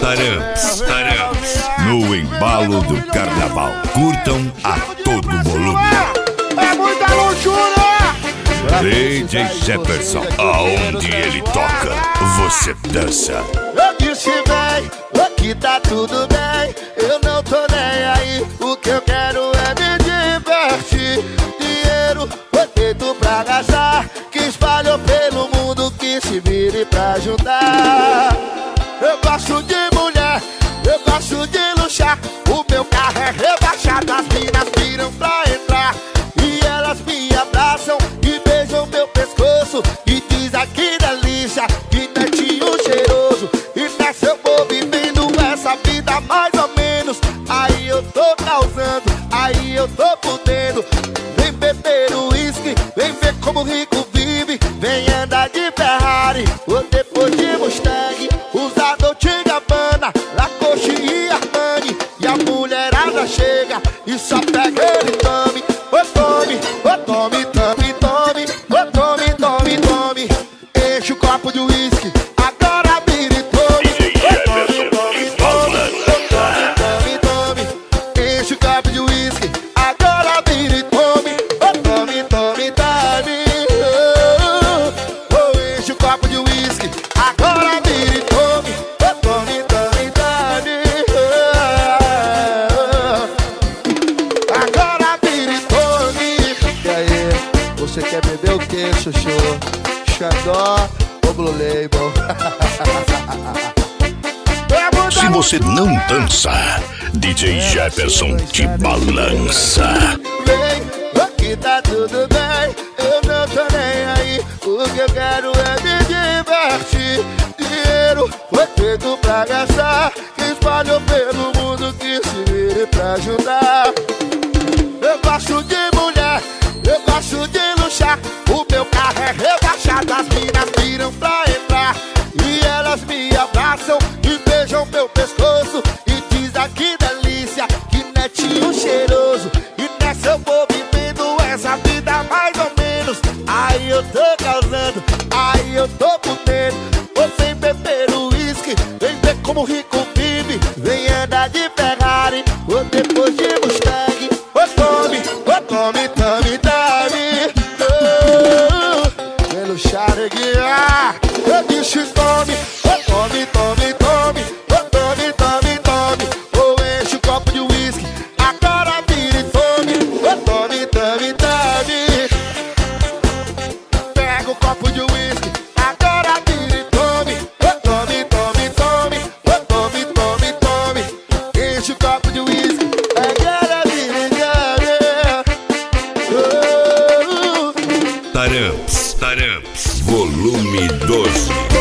Taramps, no embalo do carnaval. Curtam a todo volume. É muita luxúria! DJ Jefferson, aonde ele toca, você dança. Eu disse bem, aqui tá tudo bem. Eu não tô nem aí, o que eu quero é me divertir. Dinheiro foi feito pra gastar, que espalhou pelo mundo, que se vire pra juntar. Eu gosto de mulher, eu gosto de luxar. O meu carro é rebaixado, as minas viram pra entrar. E elas me abraçam e beijam meu pescoço e diz aqui delícia, que netinho cheiroso. E nessa eu vou vivendo essa vida mais ou menos. Aí eu tô causando, aí eu tô podendo. Vem beber o uísque, vem ver como o rico vive. Vem andar de Ferrari ou depois de Mustang. Usar Dolce & Gabbana, Lacoste e Armani. E a mulherada chega e só pega ele e tome. Ô tome, ô tome, tome, tome. Ô tome, tome, tome. Enche o copo de uísque, agora vira e tome. Ô tome, tome, tome. Ô tome, tome, tome. Enche o copo de uísque, agora vira e tome. Ô tome, tome, tome. Oh, enche o copo de uísque, agora vira e tome. Ô tome, tome, tome. Agora vira e tome. E aí, você quer beber o que, chuchu? Xandó ou Blue Label? Se você não dança, DJ Jefferson te balança. Vem, aqui tá tudo bem. Eu não tô nem aí, o que eu quero é me divertir. Dinheiro foi feito pra gastar, que espalhou pelo mundo, que se vire pra ajudar. Eu gosto de mulher, eu gosto de luxar. O meu carro é rebaixado, as minas viram pra entrar. E elas me abraçam e beijam meu pescoço e diz aqui delícia, que netinho cheiroso. E nessa eu vou vivendo essa vida mais ou menos. Aí eu tô causando, aí eu tô podendo. Ou vem beber o uísque, vem ver como o rico vive. Vem andar de Ferrari ou depois de Mustang. Ô tome, tome, tome, tome. Pelo xareguinha, eu disse tome. Ô tome, tome, tome. Ô tome, tome, tome. Ou enche o copo de uísque, agora vira e tome. Ô tome, tome, tome. Pega o copo de uísque, agora vira e tome. Ô tome, tome, tome. Ô tome, tome, tome. Enche o copo de uísque, agora vira e tome. Taramps, volume 12.